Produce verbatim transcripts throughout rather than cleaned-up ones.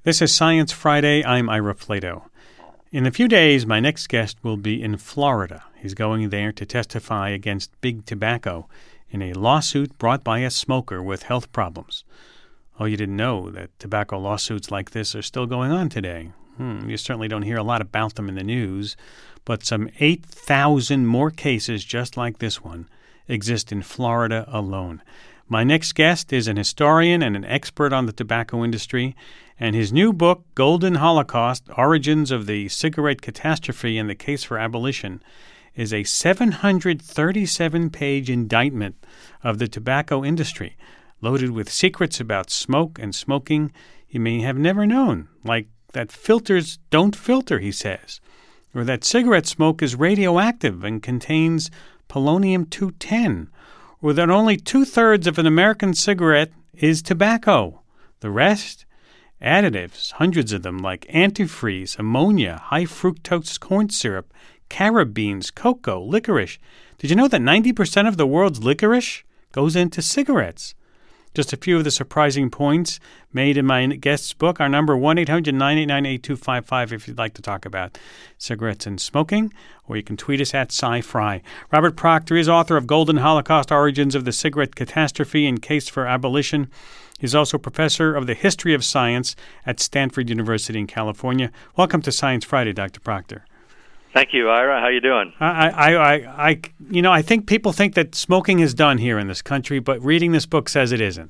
This is Science Friday. I'm Ira Flato. In a few days, my next guest will be in Florida. He's going there to testify against Big Tobacco in a lawsuit brought by a smoker with health problems. Oh, you didn't know that tobacco lawsuits like this are still going on today. Hmm, you certainly don't hear a lot about them in the news, but some eight thousand more cases just like this one exist in Florida alone. My next guest is an historian and an expert on the tobacco industry, and his new book, Golden Holocaust, Origins of the Cigarette Catastrophe and the Case for Abolition, is a seven hundred thirty-seven page indictment of the tobacco industry, loaded with secrets about smoke and smoking you may have never known, like that filters don't filter, he says, or that cigarette smoke is radioactive and contains polonium two ten, or that only two-thirds of an American cigarette is tobacco. The rest? Additives, hundreds of them, like antifreeze, ammonia, high-fructose corn syrup, carob beans, cocoa, licorice. Did you know that ninety percent of the world's licorice goes into cigarettes? Just a few of the surprising points made in my guest's book. Our number, one eight hundred nine eight nine eight two five five, if you'd like to talk about cigarettes and smoking, or you can tweet us at SciFri. Robert Proctor is author of Golden Holocaust, Origins of the Cigarette Catastrophe and Case for Abolition. He's also professor of the history of science at Stanford University in California. Welcome to Science Friday, Doctor Proctor. Thank you, Ira. How you doing? I, I, I, I, you know, I think people think that smoking is done here in this country, but reading this book says it isn't.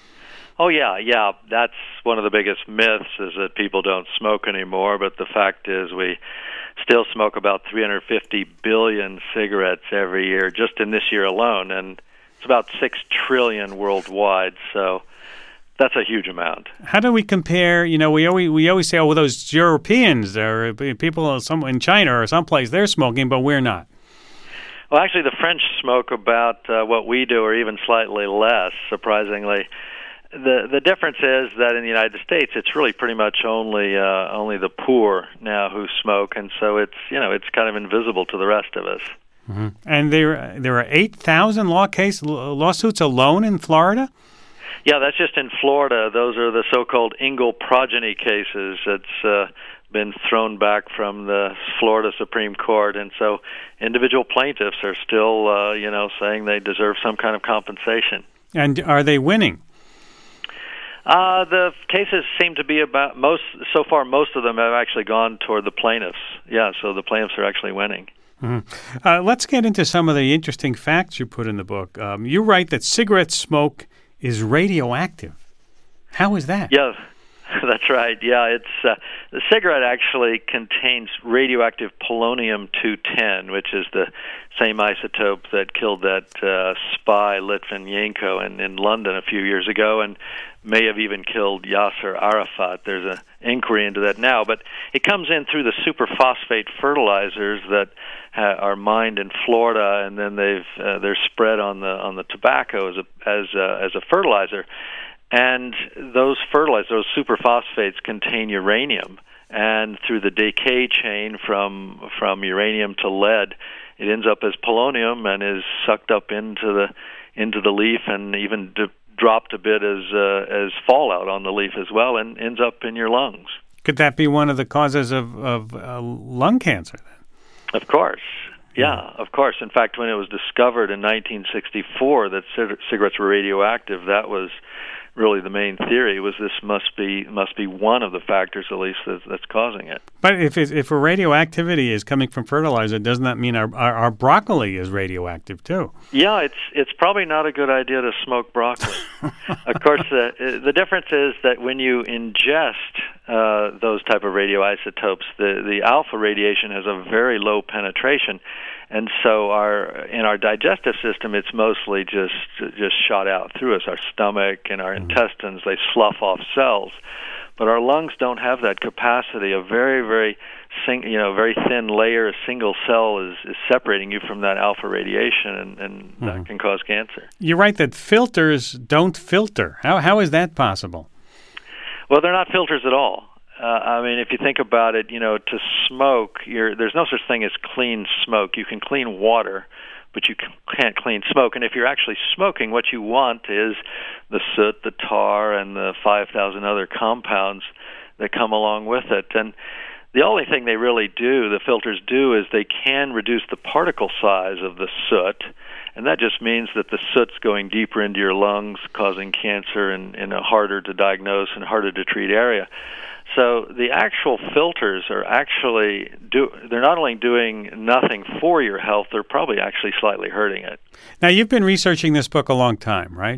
Oh, yeah, yeah. That's one of the biggest myths, is that people don't smoke anymore, but the fact is we still smoke about three hundred fifty billion cigarettes every year, just in this year alone, and it's about six trillion worldwide, so that's a huge amount. How do we compare? You know, we always we always say, oh, well, those Europeans or people some in China or someplace, they're smoking, but we're not. Well, actually, the French smoke about uh, what we do, or even slightly less, surprisingly. The the difference is that in the United States, it's really pretty much only uh, only the poor now who smoke, and so it's you know it's kind of invisible to the rest of us. Mm-hmm. And there there are eight thousand law case lawsuits alone in Florida. Yeah, that's just in Florida. Those are the so-called Engle progeny cases. It's uh, been thrown back from the Florida Supreme Court, and so individual plaintiffs are still, uh, you know, saying they deserve some kind of compensation. And are they winning? Uh, the cases seem to be about most. So far, most of them have actually gone toward the plaintiffs. Yeah, so the plaintiffs are actually winning. Mm-hmm. Uh, let's get into some of the interesting facts you put in the book. Um, you write that cigarette smoke is radioactive. How is that? Yeah, that's right. Yeah, it's uh, the cigarette actually contains radioactive polonium two ten, which is the same isotope that killed that uh, spy Litvinenko in, in London a few years ago, and may have even killed Yasser Arafat. There's an inquiry into that now, but it comes in through the superphosphate fertilizers that ha- are mined in Florida, and then they've uh, they're spread on the on the tobacco as a as a, as a fertilizer. And those fertilizers, those superphosphates, contain uranium, and through the decay chain from from uranium to lead, it ends up as polonium and is sucked up into the into the leaf, and even de- dropped a bit as uh, as fallout on the leaf as well, and ends up in your lungs. Could that be one of the causes of of uh, lung cancer then? Of course. Yeah, of course. In fact, when it was discovered in nineteen sixty-four that c- cigarettes were radioactive, that was really the main theory, was this must be must be one of the factors, at least, that's, that's causing it. But if it, if a radioactivity is coming from fertilizer, doesn't that mean our, our our broccoli is radioactive too? Yeah, it's it's probably not a good idea to smoke broccoli. Of course, the the difference is that when you ingest uh, those type of radioisotopes, the the alpha radiation has a very low penetration. And so our in our digestive system, it's mostly just just shot out through us. Our stomach and our mm-hmm. intestines, they slough off cells. But our lungs don't have that capacity. A very, very sing, you know, very thin layer, a single cell is, is separating you from that alpha radiation, and, and mm-hmm. that can cause cancer. You write that filters don't filter. How how is that possible? Well, they're not filters at all. Uh, I mean, if you think about it, you know, to smoke, you're, there's no such thing as clean smoke. You can clean water, but you can't clean smoke. And if you're actually smoking, what you want is the soot, the tar, and the five thousand other compounds that come along with it. And the only thing they really do, the filters do, is they can reduce the particle size of the soot, and that just means that the soot's going deeper into your lungs, causing cancer in, in a harder to diagnose and harder to treat area. So the actual filters are actually, do, they're not only doing nothing for your health, they're probably actually slightly hurting it. Now, you've been researching this book a long time, right?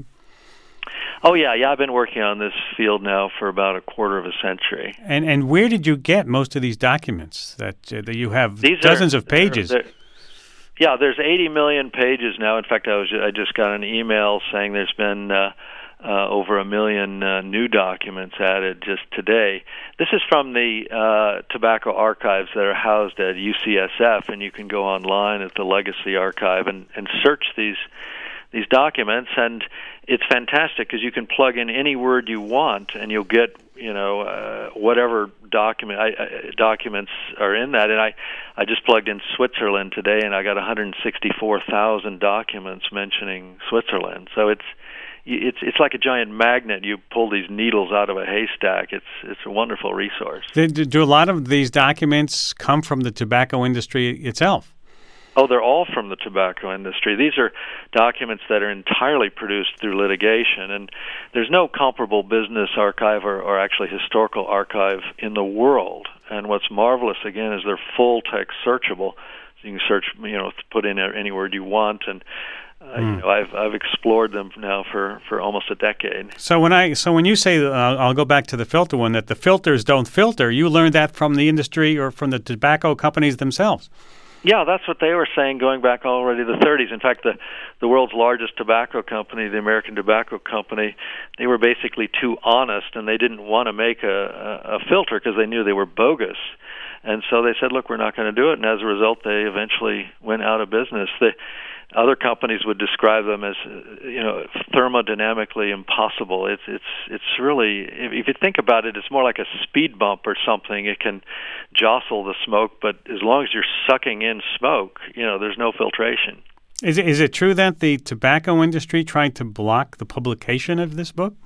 Oh, yeah, yeah. I've been working on this field now for about a quarter of a century. And and where did you get most of these documents that uh, that you have These dozens are, of pages? They're, they're, yeah, there's eighty million pages now. In fact, I was I just got an email saying there's been uh, uh, over a million uh, new documents added just today. This is from the uh, tobacco archives that are housed at U C S F, and you can go online at the Legacy Archive and, and search these these documents, and it's fantastic because you can plug in any word you want, and you'll get, you know, uh, whatever document I, uh, documents are in that. And I, I just plugged in Switzerland today, and I got one hundred sixty-four thousand documents mentioning Switzerland. So it's it's it's like a giant magnet. You pull these needles out of a haystack. It's it's a wonderful resource. Do, do a lot of these documents come from the tobacco industry itself? Oh, they're all from the tobacco industry. These are documents that are entirely produced through litigation, and there's no comparable business archive or, or actually historical archive in the world. And what's marvelous, again, is they're full text searchable. So you can search, you know, put in any word you want, and uh, mm. you know, I've I've explored them now for, for almost a decade. So when I so when you say, uh, I'll go back to the filter one, that the filters don't filter, you learned that from the industry or from the tobacco companies themselves. Yeah, that's what they were saying going back already to the thirties. In fact, the, the world's largest tobacco company, the American Tobacco Company, they were basically too honest, and they didn't want to make a, a, a filter because they knew they were bogus. And so they said, look, we're not going to do it. And as a result, they eventually went out of business. The other companies would describe them as, you know, thermodynamically impossible. It's it's it's really, if you think about it, it's more like a speed bump or something. It can jostle the smoke, but as long as you're sucking in smoke, you know, there's no filtration. Is it, is it true that the tobacco industry tried to block the publication of this book?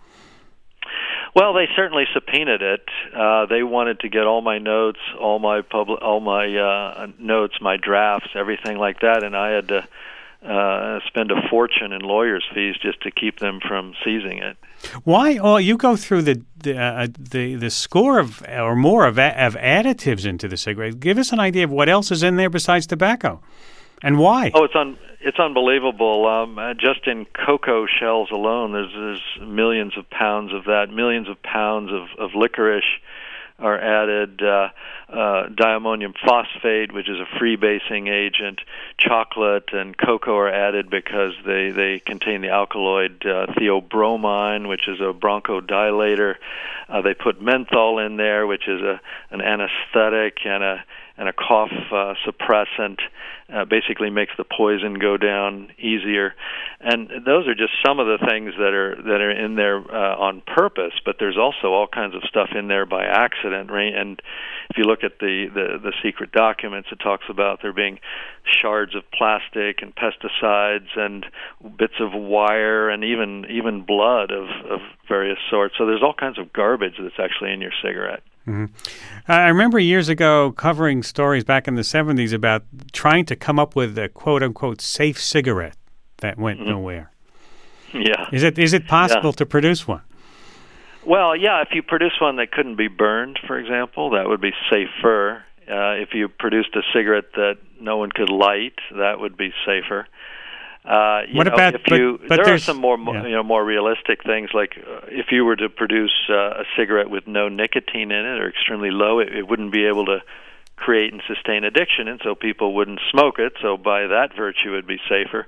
Well, they certainly subpoenaed it. Uh, they wanted to get all my notes, all my public, all my uh, notes, my drafts, everything like that, and I had to uh, spend a fortune in lawyers' fees just to keep them from seizing it. Why? Oh, you go through the the uh, the, the score of or more of, of additives into the cigarette. Give us an idea of what else is in there besides tobacco, and why. Oh, it's un- it's unbelievable. Um, uh, just in cocoa shells alone, there's, there's millions of pounds of that. Millions of pounds of, of licorice are added. Uh, uh, diammonium phosphate, which is a freebasing agent. Chocolate and cocoa are added because they, they contain the alkaloid uh, theobromine, which is a bronchodilator. Uh, they put menthol in there, which is a an anesthetic and a and a cough uh, suppressant. Uh, basically makes the poison go down easier, and those are just some of the things that are that are in there uh, on purpose. But there's also all kinds of stuff in there by accident, right? And if you look at the, the, the secret documents, it talks about there being shards of plastic and pesticides and bits of wire and even even blood of, of various sorts. So there's all kinds of garbage that's actually in your cigarette. Mm-hmm. I remember years ago covering stories back in the seventies about trying to come up with a quote-unquote safe cigarette that went mm-hmm. nowhere. Yeah. Is it is it possible yeah. to produce one? Well, yeah, if you produce one that couldn't be burned, for example, that would be safer. Uh, if you produced a cigarette that no one could light, that would be safer. Uh, you what know, about? If but, you, but there are some more, yeah. you know, more realistic things. Like uh, if you were to produce uh, a cigarette with no nicotine in it or extremely low, it, it wouldn't be able to create and sustain addiction, and so people wouldn't smoke it. So by that virtue, it'd be safer.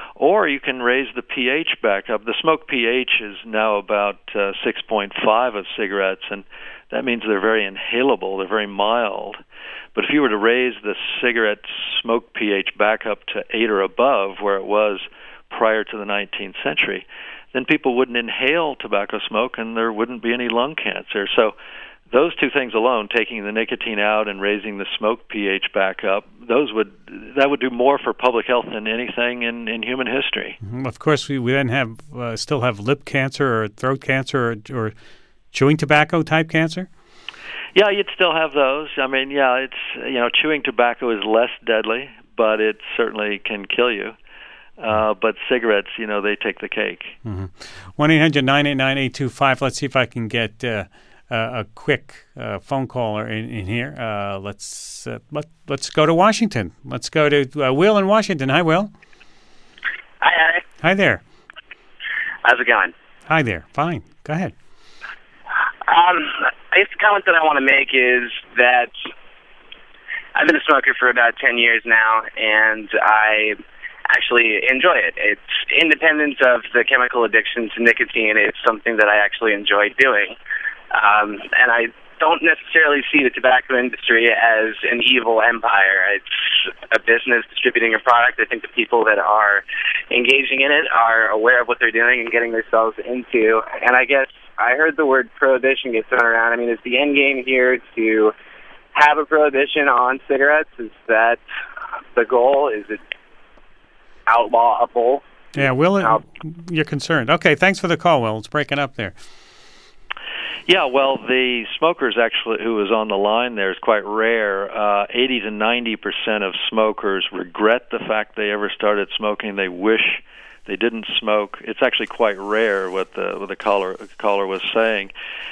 Or you can raise the pH back up. The smoke pH is now about uh, six point five of cigarettes, and that means they're very inhalable. They're very mild. But if you were to raise the cigarette smoke pH back up to eight or above, where it was prior to the nineteenth century, then people wouldn't inhale tobacco smoke and there wouldn't be any lung cancer. So those two things alone, taking the nicotine out and raising the smoke pH back up, those would that would do more for public health than anything in, in human history. Mm-hmm. Of course, we, we then have uh, still have lip cancer or throat cancer or, or chewing tobacco type cancer. Yeah, you'd still have those. I mean, yeah, it's, you know, chewing tobacco is less deadly, but it certainly can kill you. Uh, but cigarettes, you know, they take the cake. Mm-hmm. one eight hundred nine eight nine eight two five. Let's see if I can get uh, uh, a quick uh, phone caller in, in here. Uh, let's uh, let, let's go to Washington. Let's go to uh, Will in Washington. Hi, Will. Hi, Harry. Hi there. How's it going? Hi there. Fine. Go ahead. Um, I guess the comment that I want to make is that I've been a smoker for about ten years now, and I actually enjoy it. It's independent of the chemical addiction to nicotine. It's something that I actually enjoy doing. Um, and I don't necessarily see the tobacco industry as an evil empire. It's a business distributing a product. I think the people that are engaging in it are aware of what they're doing and getting themselves into. And I guess I heard the word prohibition get thrown around. I mean, is the end game here to have a prohibition on cigarettes? Is that the goal? Is it outlawable? Yeah, Will, Out- you're concerned. Okay, thanks for the call, Will. It's breaking up there. Yeah, well, the smokers actually who was on the line there is quite rare. Uh, eighty to ninety percent of smokers regret the fact they ever started smoking. They wish they didn't smoke. It's actually quite rare what the what the caller caller was saying.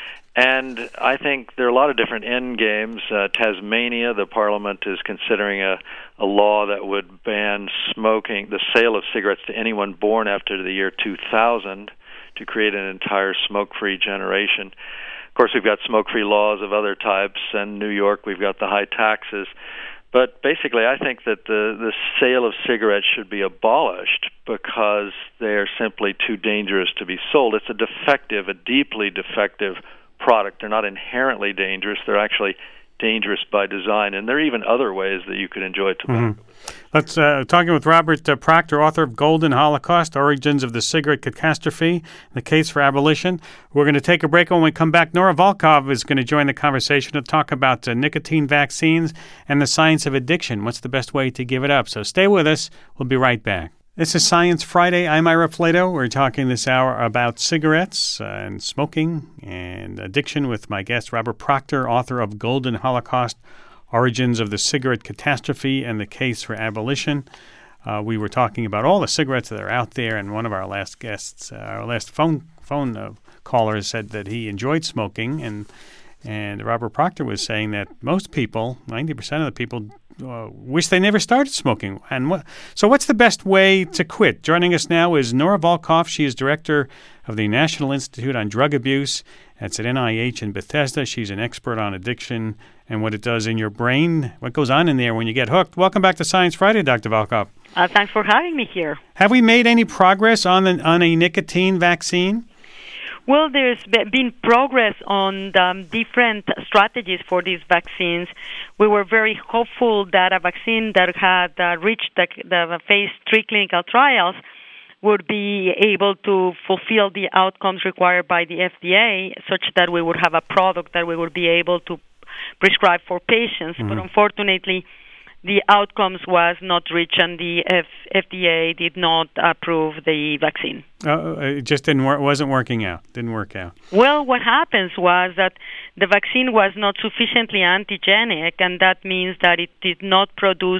And I think there are a lot of different end games. Uh, Tasmania, the parliament is considering a, a law that would ban smoking, the sale of cigarettes to anyone born after the year two thousand, to create an entire smoke-free generation. Of course, we've got smoke-free laws of other types, and New York, we've got the high taxes. But basically, I think that the, the sale of cigarettes should be abolished because they are simply too dangerous to be sold. It's a defective, a deeply defective product. They're not inherently dangerous. They're actually dangerous by design, and there are even other ways that you could enjoy tobacco. Mm-hmm. Let's uh, talking with Robert uh, Proctor, author of Golden Holocaust: Origins of the Cigarette Catastrophe, the Case for Abolition. We're going to take a break. When we come back, Nora Volkov is going to join the conversation to talk about uh, nicotine vaccines and the science of addiction. What's the best way to give it up? So stay with us. We'll be right back. This is Science Friday. I'm Ira Flato. We're talking this hour about cigarettes uh, and smoking and addiction with my guest, Robert Proctor, author of Golden Holocaust: Origins of the Cigarette Catastrophe and the Case for Abolition. Uh, we were talking about all the cigarettes that are out there, and one of our last guests, uh, our last phone phone uh, caller, said that he enjoyed smoking, and and Robert Proctor was saying that most people, ninety percent of the people, uh, wish they never started smoking. And what, so what's the best way to quit? Joining us now is Nora Volkov. She is director of the National Institute on Drug Abuse. That's at N I H in Bethesda. She's an expert on addiction and what it does in your brain, what goes on in there when you get hooked. Welcome back to Science Friday, Doctor Volkov. Uh, thanks for having me here. Have we made any progress on the, on a nicotine vaccine? Well, there's been progress on the, um, different strategies for these vaccines. We were very hopeful that a vaccine that had uh, reached the, the phase three clinical trials would be able to fulfill the outcomes required by the F D A, such that we would have a product that we would be able to prescribe for patients. Mm-hmm. But unfortunately, the outcomes was not reached, and the F- FDA did not approve the vaccine. Uh, it just didn't work. Wasn't working out. Didn't work out. Well, what happens was that the vaccine was not sufficiently antigenic, and that means that it did not produce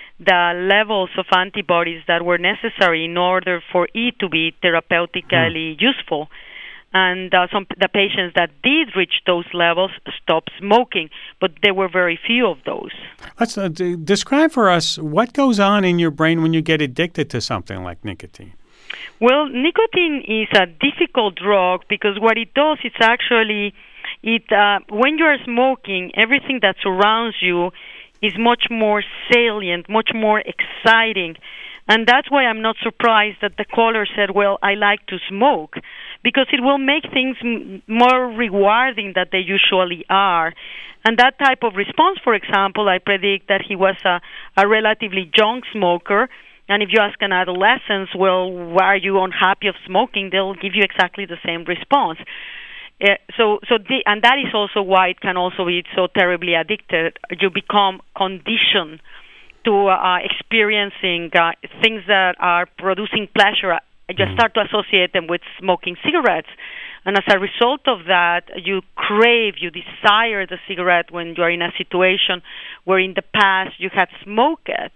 the levels of antibodies that were necessary in order for it to be therapeutically mm. useful. And uh, some the patients that did reach those levels stopped smoking, but there were very few of those. Let's uh, d- describe for us what goes on in your brain when you get addicted to something like nicotine. Well, nicotine is a difficult drug because what it does is actually, it uh, when you are smoking, everything that surrounds you is much more salient, much more exciting. And that's why I'm not surprised that the caller said, well, I like to smoke, because it will make things m- more rewarding than they usually are. And that type of response, for example, I predict that he was a, a relatively young smoker. And if you ask an adolescent, well, why are you unhappy of smoking? They'll give you exactly the same response. Uh, so, so, the, and that is also why it can also be so terribly addicted. You become conditioned to uh, experiencing uh, things that are producing pleasure. You start to associate them with smoking cigarettes. And as a result of that, you crave, you desire the cigarette when you are in a situation where in the past you had smoked it.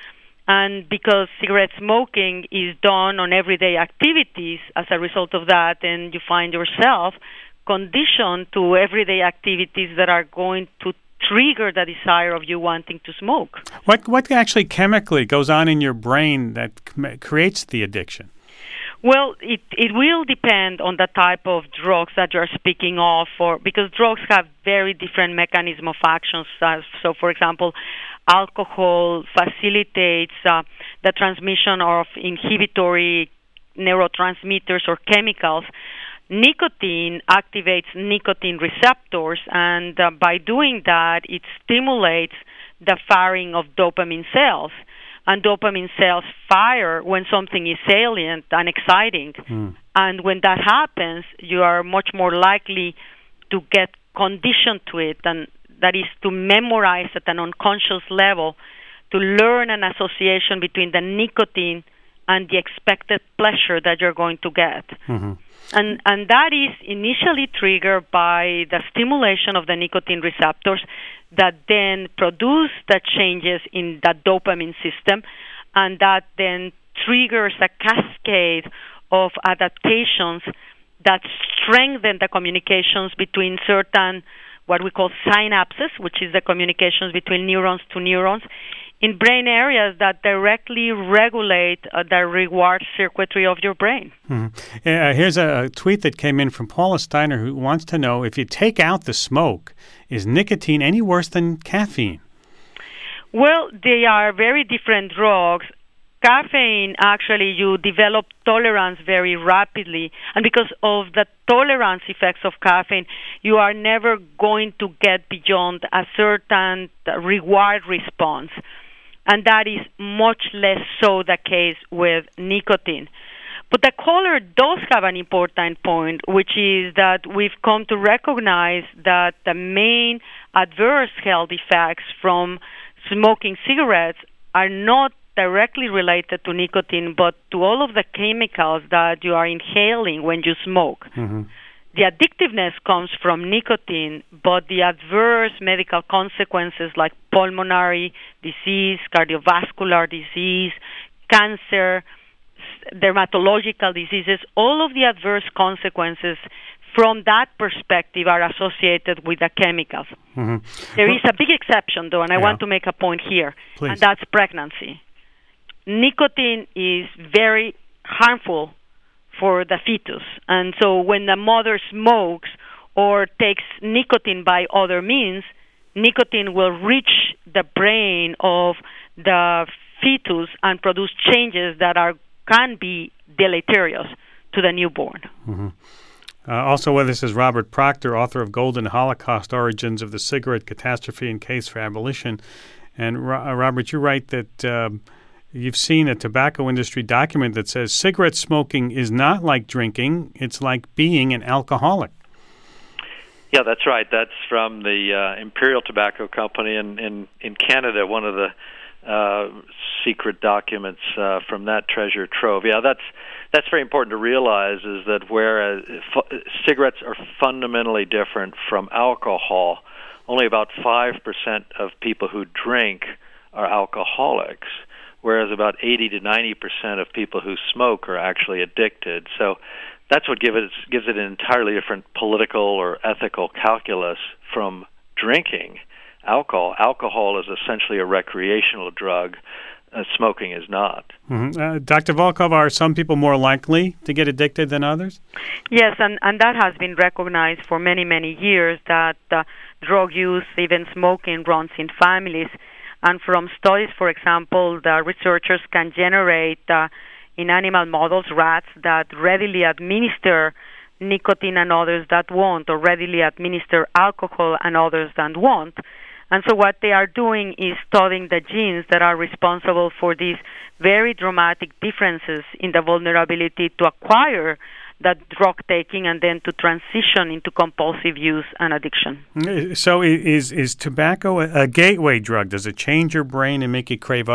And because cigarette smoking is done on everyday activities, as a result of that, then you find yourself conditioned to everyday activities that are going to trigger the desire of you wanting to smoke. What what actually chemically goes on in your brain that creates the addiction? Well, it, it will depend on the type of drugs that you're speaking of, or because drugs have very different mechanism of actions. Uh, so, for example, alcohol facilitates uh, the transmission of inhibitory neurotransmitters or chemicals. Nicotine activates nicotine receptors, and uh, by doing that, it stimulates the firing of dopamine cells. And dopamine cells fire when something is salient and exciting. Mm. And when that happens, you are much more likely to get conditioned to it, and that is to memorize at an unconscious level, to learn an association between the nicotine and the expected pleasure that you're going to get. Mm-hmm. And and that is initially triggered by the stimulation of the nicotine receptors that then produce the changes in the dopamine system, and that then triggers a cascade of adaptations that strengthen the communications between certain, what we call synapses, which is the communications between neurons to neurons, in brain areas that directly regulate uh, the reward circuitry of your brain. Mm-hmm. Uh, here's a tweet that came in from Paula Steiner, who wants to know, if you take out the smoke, is nicotine any worse than caffeine? Well, they are very different drugs. Caffeine, actually, you develop tolerance very rapidly. And because of the tolerance effects of caffeine, you are never going to get beyond a certain reward response. And that is much less so the case with nicotine. But the caller does have an important point, which is that we've come to recognize that the main adverse health effects from smoking cigarettes are not directly related to nicotine, but to all of the chemicals that you are inhaling when you smoke. Mm-hmm. The addictiveness comes from nicotine, but the adverse medical consequences like pulmonary disease, cardiovascular disease, cancer, dermatological diseases, all of the adverse consequences from that perspective are associated with the chemicals. Mm-hmm. There is a big exception, though, and I yeah. want to make a point here, Please. and that's pregnancy. Nicotine is very harmful for the fetus. And so when the mother smokes or takes nicotine by other means, nicotine will reach the brain of the fetus and produce changes that are can be deleterious to the newborn. Mm-hmm. Uh, also with us is Robert Proctor, author of Golden Holocaust, Origins of the Cigarette Catastrophe and Case for Abolition. And Ro- Robert, you write that Um, you've seen a tobacco industry document that says cigarette smoking is not like drinking, it's like being an alcoholic. Yeah, that's right. That's from the uh, Imperial Tobacco Company in, in, in Canada, one of the uh, secret documents uh, from that treasure trove. Yeah, that's that's very important to realize, is that whereas f- cigarettes are fundamentally different from alcohol, only about five percent of people who drink are alcoholics, whereas about eighty to ninety percent of people who smoke are actually addicted. So that's what give it, gives it an entirely different political or ethical calculus from drinking alcohol. Alcohol is essentially a recreational drug. Uh, smoking is not. Mm-hmm. Uh, Doctor Volkov, are some people more likely to get addicted than others? Yes, and, and that has been recognized for many, many years, that uh, drug use, even smoking, runs in families. And from studies, for example, the researchers can generate uh, in animal models rats that readily administer nicotine and others that won't, or readily administer alcohol and others that won't. And so what they are doing is studying the genes that are responsible for these very dramatic differences in the vulnerability to acquire that drug taking and then to transition into compulsive use and addiction. So is is tobacco a, a gateway drug? Does it change your brain and make you crave other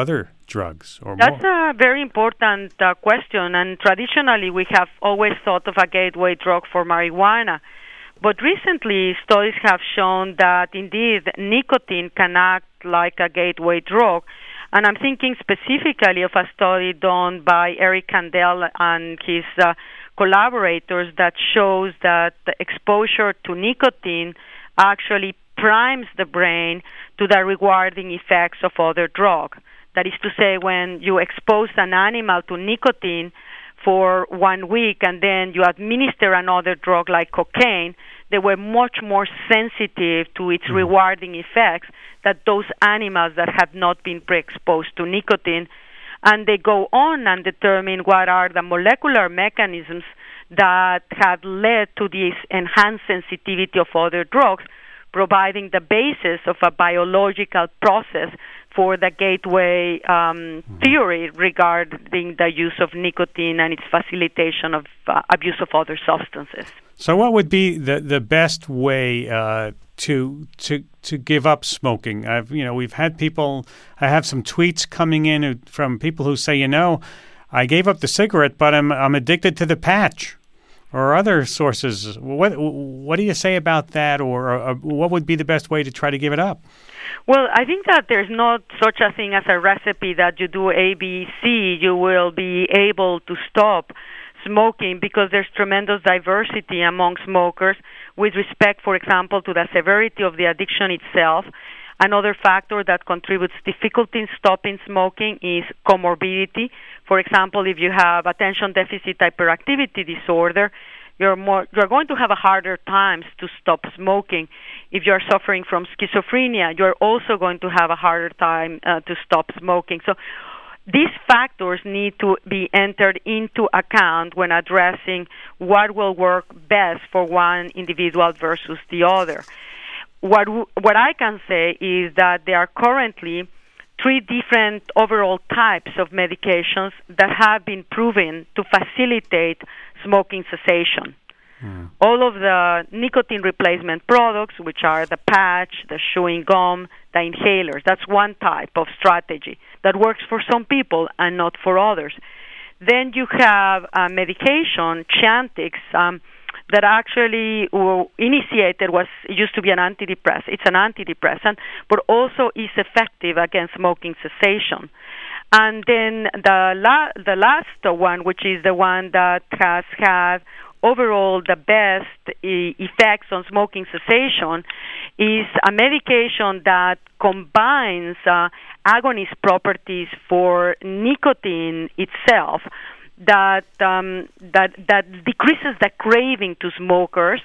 drugs? Or That's more? a very important uh, question, and traditionally we have always thought of a gateway drug for marijuana. But recently, studies have shown that indeed nicotine can act like a gateway drug. And I'm thinking specifically of a study done by Eric Kandel and his uh, collaborators that shows that the exposure to nicotine actually primes the brain to the rewarding effects of other drugs. That is to say, when you expose an animal to nicotine for one week and then you administer another drug like cocaine, they were much more sensitive to its mm. rewarding effects than those animals that have not been pre-exposed to nicotine. And they go on and determine what are the molecular mechanisms that have led to this enhanced sensitivity of other drugs, providing the basis of a biological process for the gateway um, mm-hmm. theory regarding the use of nicotine and its facilitation of uh, abuse of other substances. So what would be the, the best way uh, to to to give up smoking? I've you know we've had people. I have some tweets coming in who, from people who say, you know, I gave up the cigarette, but I'm I'm addicted to the patch, or other sources. What what do you say about that, or, or what would be the best way to try to give it up? Well, I think that there's not such a thing as a recipe that you do A, B, C, you will be able to stop smoking, because there's tremendous diversity among smokers with respect, for example, to the severity of the addiction itself. Another factor that contributes difficulty in stopping smoking is comorbidity. For example, if you have attention deficit hyperactivity disorder, you're more you're going to have a harder time to stop smoking. If you're suffering from schizophrenia, you're also going to have a harder time uh, to stop smoking. So these factors need to be entered into account when addressing what will work best for one individual versus the other. What what I can say is that there are currently three different overall types of medications that have been proven to facilitate smoking cessation. Mm. All of the nicotine replacement products, which are the patch, the chewing gum, the inhalers, that's one type of strategy that works for some people and not for others. Then you have a medication, Chantix, um, that actually uh, initiated was used to be an antidepressant. It's an antidepressant, but also is effective against smoking cessation. And then the la- the last one, which is the one that has had overall the best e- effects on smoking cessation, is a medication that combines uh, agonist properties for nicotine itself, that um, that that decreases the craving to smokers,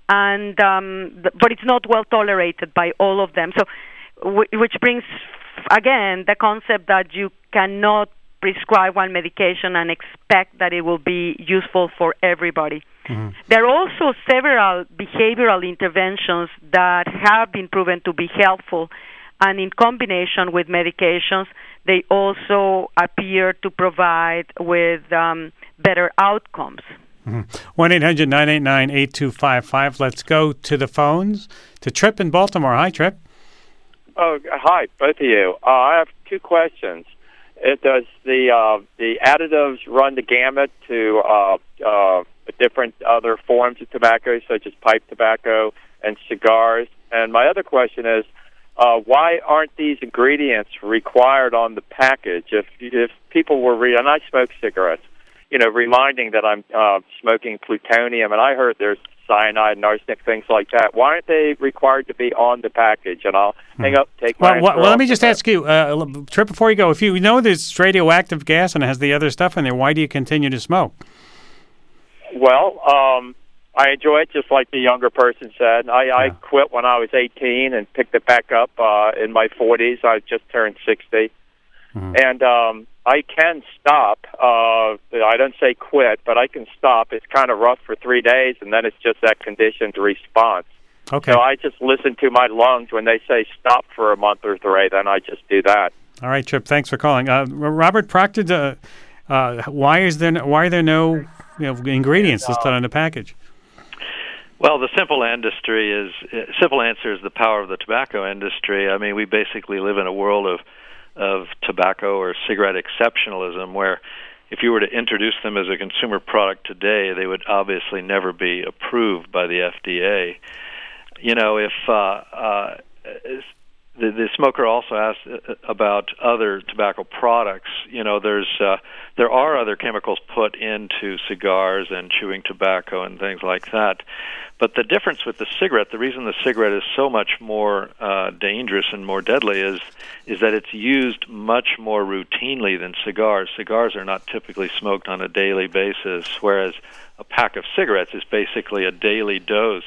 and um, th- but it's not well tolerated by all of them. So, w- which brings again the concept that you cannot prescribe one medication and expect that it will be useful for everybody. Mm-hmm. There are also several behavioral interventions that have been proven to be helpful, and in combination with medications, they also appear to provide with um, better outcomes. one eight hundred nine eight nine eight two five five. Let's go to the phones. To Trip in Baltimore. Hi, Trip. Oh, hi, both of you. Uh, I have two questions. It does the uh, the additives run the gamut to uh, uh, different other forms of tobacco, such as pipe tobacco and cigars? And my other question is, uh, why aren't these ingredients required on the package? If if people were re- and I smoke cigarettes, you know, reminding that I'm uh, smoking plutonium, and I heard there's cyanide and arsenic, things like that. Why aren't they required to be on the package? And I'll hmm. hang up, take my well, well, well, let me just ask you, uh, Trip, before you go, if you know there's radioactive gas and it has the other stuff in there, why do you continue to smoke? Well, um, I enjoy it, just like the younger person said. I, yeah. I quit when I was eighteen and picked it back up uh, in my forties. I just turned sixty. Mm-hmm. And um, I can stop. Uh, I don't say quit, but I can stop. It's kind of rough for three days, and then it's just that conditioned response. Okay. So I just listen to my lungs when they say stop for a month or three, then I just do that. All right, Trip, thanks for calling. Uh, Robert Proctor, uh, uh, why is there no, why are there no you know, ingredients listed on the package? Well, the simple industry is uh, simple answer is the power of the tobacco industry. I mean, we basically live in a world of of tobacco or cigarette exceptionalism, where if you were to introduce them as a consumer product today, they would obviously never be approved by the F D A. You know, if uh, uh, the, the smoker also asked about other tobacco products, you know, there's uh, there are other chemicals put into cigars and chewing tobacco and things like that. But the difference with the cigarette, the reason the cigarette is so much more uh, dangerous and more deadly is is that it's used much more routinely than cigars. Cigars are not typically smoked on a daily basis, whereas a pack of cigarettes is basically a daily dose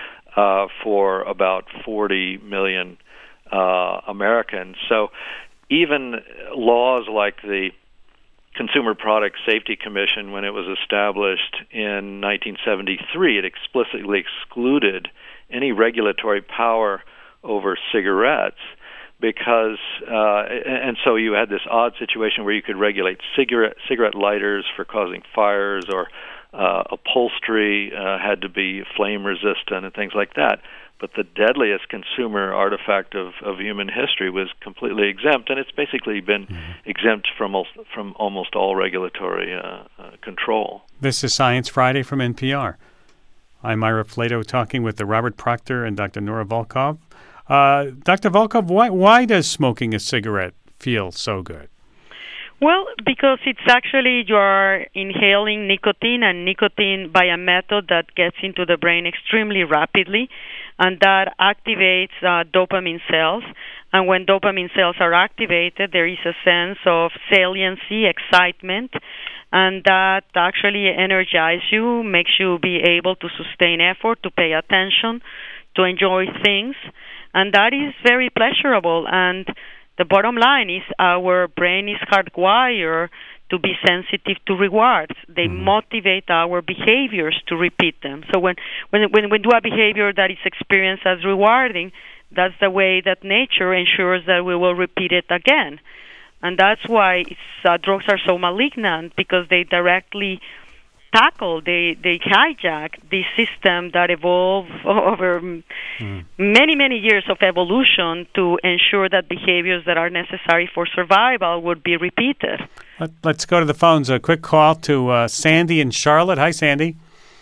uh, for about forty million uh, Americans. So even laws like the Consumer Product Safety Commission, when it was established in nineteen seventy-three, it explicitly excluded any regulatory power over cigarettes because, uh, and so you had this odd situation where you could regulate cigarette cigarette lighters for causing fires, or uh, upholstery uh, had to be flame resistant and things like that. But the deadliest consumer artifact of, of human history was completely exempt, and it's basically been mm-hmm. exempt from from almost all regulatory uh, uh, control. This is Science Friday from N P R. I'm Ira Flatow talking with the Robert Proctor and Doctor Nora Volkow. Uh, Doctor Volkow, why, why does smoking a cigarette feel so good? Well, because it's actually you are inhaling nicotine, and nicotine by a method that gets into the brain extremely rapidly, and that activates uh, dopamine cells. And when dopamine cells are activated, there is a sense of saliency, excitement, and that actually energizes you, makes you be able to sustain effort, to pay attention, to enjoy things, and that is very pleasurable. And the bottom line is our brain is hardwired to be sensitive to rewards. They mm-hmm. motivate our behaviors to repeat them. So when, when, when we do a behavior that is experienced as rewarding, that's the way that nature ensures that we will repeat it again. And that's why it's, uh, drugs are so malignant, because they directly tackle, they, they hijack the system that evolved over mm. many, many years of evolution to ensure that behaviors that are necessary for survival would be repeated. Let, let's go to the phones. A quick call to uh, Sandy in Charlotte. Hi, Sandy.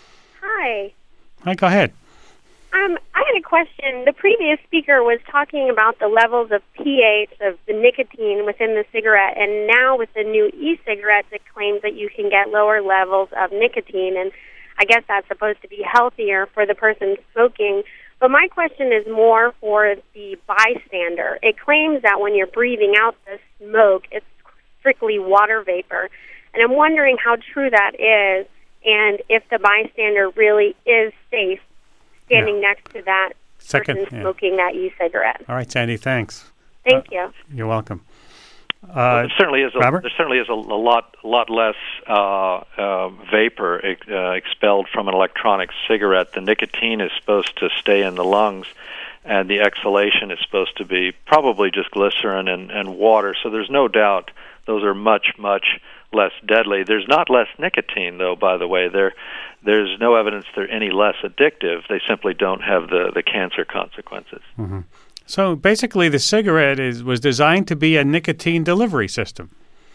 Hi. Hi, go ahead. Um, I had a question. The previous speaker was talking about the levels of pH of the nicotine within the cigarette, and now with the new e-cigarettes, it claims that you can get lower levels of nicotine, and I guess that's supposed to be healthier for the person smoking. But my question is more for the bystander. It claims that when you're breathing out the smoke, it's strictly water vapor, and I'm wondering how true that is, and if the bystander really is safe standing yeah. next to that Second, person yeah. smoking that e-cigarette. All right, Sandy, thanks. Thank uh, you. You're welcome. Uh, well, there certainly is a, Robert? there certainly is a, a lot lot less uh, uh, vapor ex, uh, expelled from an electronic cigarette. The nicotine is supposed to stay in the lungs, and the exhalation is supposed to be probably just glycerin and, and water. So there's no doubt those are much, much less deadly. There's not less nicotine, though, by the way. There, there's no evidence they're any less addictive. They simply don't have the, the cancer consequences. Mm-hmm. So basically the cigarette is was designed to be a nicotine delivery system.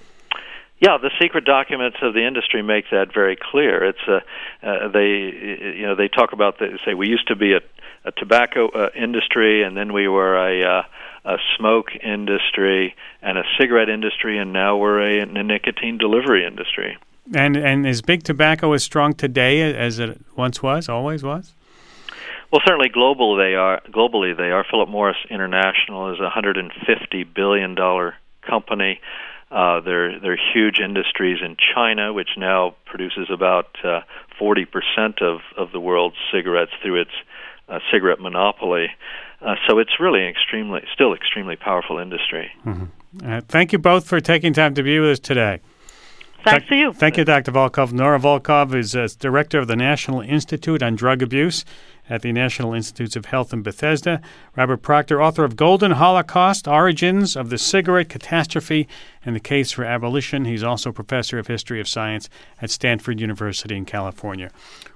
Yeah, the secret documents of the industry make that very clear. It's a, uh, they, you know, they talk about the, say we used to be a, a tobacco uh, industry, and then we were a, uh, a smoke industry and a cigarette industry, and now we're a, a nicotine delivery industry. And and is big tobacco as strong today as it once was, always was? Well, certainly global they are. Globally, they are. Philip Morris International is a one hundred fifty billion dollars company. Uh, they're they're huge industries in China, which now produces about uh, forty percent of, of the world's cigarettes through its uh, cigarette monopoly. Uh, so it's really extremely, still extremely powerful industry. Mm-hmm. Uh, thank you both for taking time to be with us today. Thanks to you. Thank you, Doctor Volkow. Nora Volkow is uh, director of the National Institute on Drug Abuse at the National Institutes of Health in Bethesda. Robert Proctor, author of Golden Holocaust, Origins of the Cigarette Catastrophe and the Case for Abolition. He's also professor of history of science at Stanford University in California.